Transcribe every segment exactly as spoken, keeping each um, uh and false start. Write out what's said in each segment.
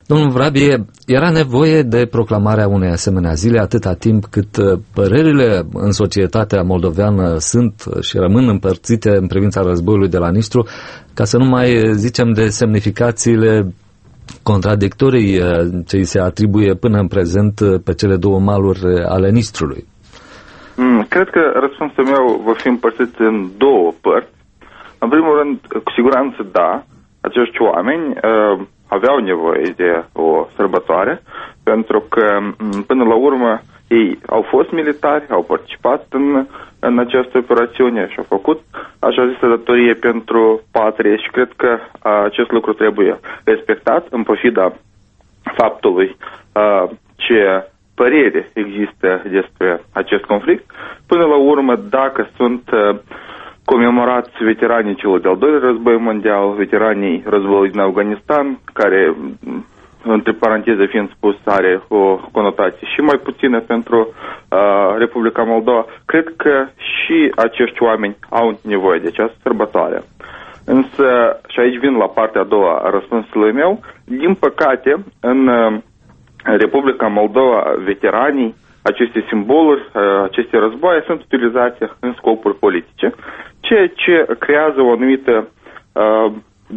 Domnul Vrabie, era nevoie de proclamarea unei asemenea zile atâta timp cât părerile în societatea moldoveană sunt și rămân împărțite în privința războiului de la Nistru, ca să nu mai zicem de semnificațiile contradictorii ce îi se atribuie până în prezent pe cele două maluri ale Nistrului. Mm, cred că răspunsul meu va fi împărțit în două părți. În primul rând, cu siguranță da, acești oameni uh, aveau nevoie de o sărbătoare, pentru că până la urmă ei au fost militari, au participat în, în această operațiune și au făcut așa zisă datorie pentru patrie și cred că uh, acest lucru trebuie respectat în pofida faptului uh, ce părere există despre acest conflict. Până la urmă, dacă sunt uh, comemorați veteranii celor de-al doilea război mondial, veteranii războiului din Afganistan, care, între paranteze fiind spus, are o conotație și mai puțină pentru uh, Republica Moldova, cred că și acești oameni au nevoie de această sărbătoare. Însă, și aici vin la partea a doua a răspunsului meu, din păcate, în uh, Republica Moldova, veteranii, aceste simboluri, aceste războaie sunt utilizate în scopuri politice, ceea ce creează o anumită, uh,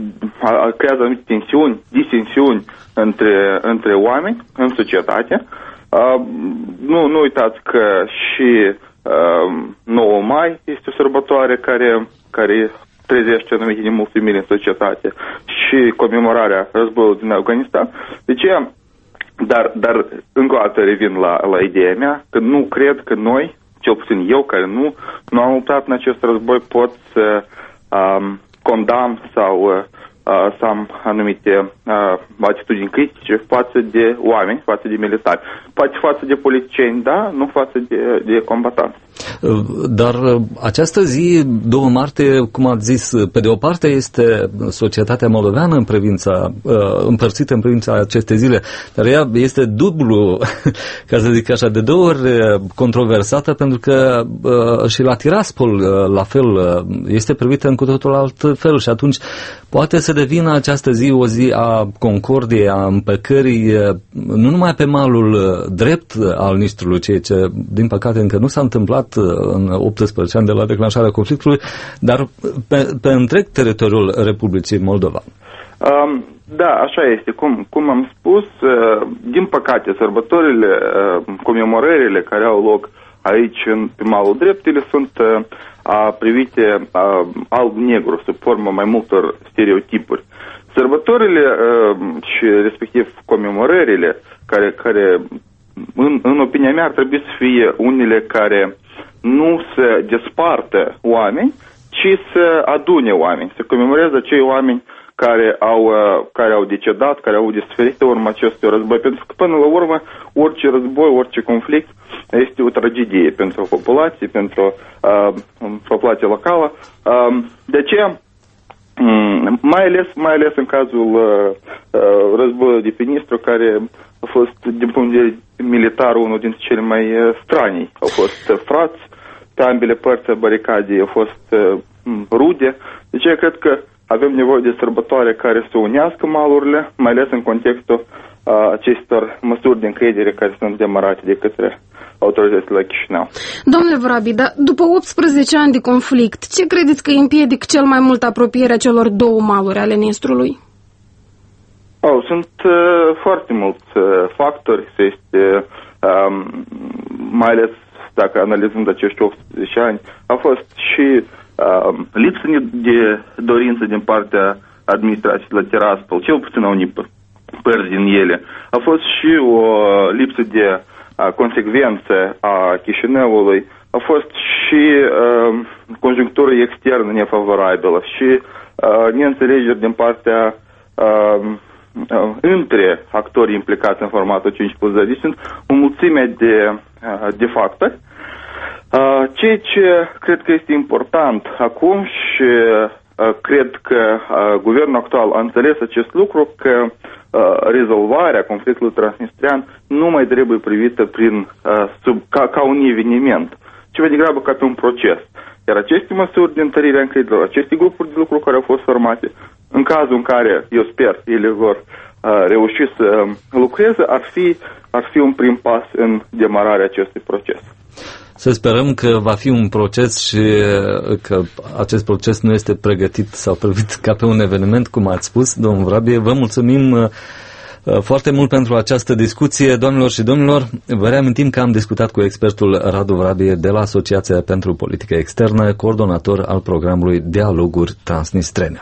creează anumite tensiuni, disensiuni între, între oameni în societate. Uh, nu, nu uitați că și uh, nouă mai este o sărbătoare care, care trezește anumite nemulțumiri în societate și comemorarea războiului din Afganistan. De ce? Dar, dar încă o dată revin la, la ideea mea, că nu cred că noi, cel puțin eu care nu, nu am luptat în acest război, pot să um, condamn sau uh, să am anumite uh, atitudini critice față de oameni, față de militari. Poate față de politicieni, da, nu față de, de combatanți. Dar această zi, doi martie, cum ați zis, pe de o parte este societatea moldoveană în privința, împărțită în privința acestei zile, dar ea este dublu, ca să zic așa, de două ori controversată, pentru că și la Tiraspol, la fel, este privită în cu totul alt fel și atunci poate să devină această zi o zi a concordiei, a împăcării, nu numai pe malul drept al Nistrului, ceea ce, din păcate, încă nu s-a întâmplat în optsprezece ani de la declanșarea conflictului, dar pe, pe întreg teritoriul Republicii Moldova. Um, da, așa este. Cum, cum am spus, uh, din păcate, sărbătorile, uh, comemorările care au loc aici, în, pe malul drept, ele sunt uh, a privite uh, alb-negru, sub formă mai multor stereotipuri. Sărbătorile uh, și respectiv comemorările care, care în, în opinia mea, ar trebui să fie unele care nu să despartă oameni, ci să adune oameni, să comemoreze acei oameni care au, care au decedat, care au desferit în urma acestui război. Pentru că, până la urmă, orice război, orice conflict este o tragedie pentru populație, pentru uh, populația locală. Uh, de aceea, um, mai ales, mai ales în cazul uh, uh, războiului de pe Nistru, care a fost, din punct de vedere militar, unul dintre cele mai uh, stranii. Au fost uh, frați pe ambele părți a baricadei, au fost uh, rude. Deci eu cred că avem nevoie de sărbătoare care să unească malurile, mai ales în contextul uh, acestor măsuri de încredere care sunt demarate de către autoritățile la Chișinău. Domnule Vorabie, dar după optsprezece ani de conflict, ce credeți că împiedică cel mai mult apropierea celor două maluri ale Nistrului? Oh, sunt uh, foarte mulți uh, factori, este, um, mai ales dacă analizăm acești optsprezece ani, a fost și uh, lipsă de dorință din partea administrației la Tiraspol, cel puțin a unii părți din ele. A fost și o lipsă de uh, consecvență a Chișinăului, a fost și uh, conjunctură externă nefavorabilă și uh, neînțelegeri din partea uh, între actorii implicați în formatul cinci plus zece. Deci sunt o mulțime de, de factori. Ceea ce cred că este important acum și cred că guvernul actual a înțeles acest lucru, că rezolvarea conflictului transnistrian nu mai trebuie privită prin, sub, ca, ca un eveniment, ci mai degrabă ca pe un proces. Iar aceste măsuri de întărire a încrederilor, aceste grupuri de lucru care au fost formate, în cazul în care, eu sper, ele vor reuși să lucreze, ar fi, ar fi un prim pas în demararea acestui proces. Să sperăm că va fi un proces și că acest proces nu este pregătit sau privit ca pe un eveniment, cum ați spus, domnul Vrabie. Vă mulțumim foarte mult pentru această discuție, doamnelor și domnilor. Vă reamintim că am discutat cu expertul Radu Vrabie de la Asociația pentru Politică Externă, coordonator al programului Dialoguri Transnistrene.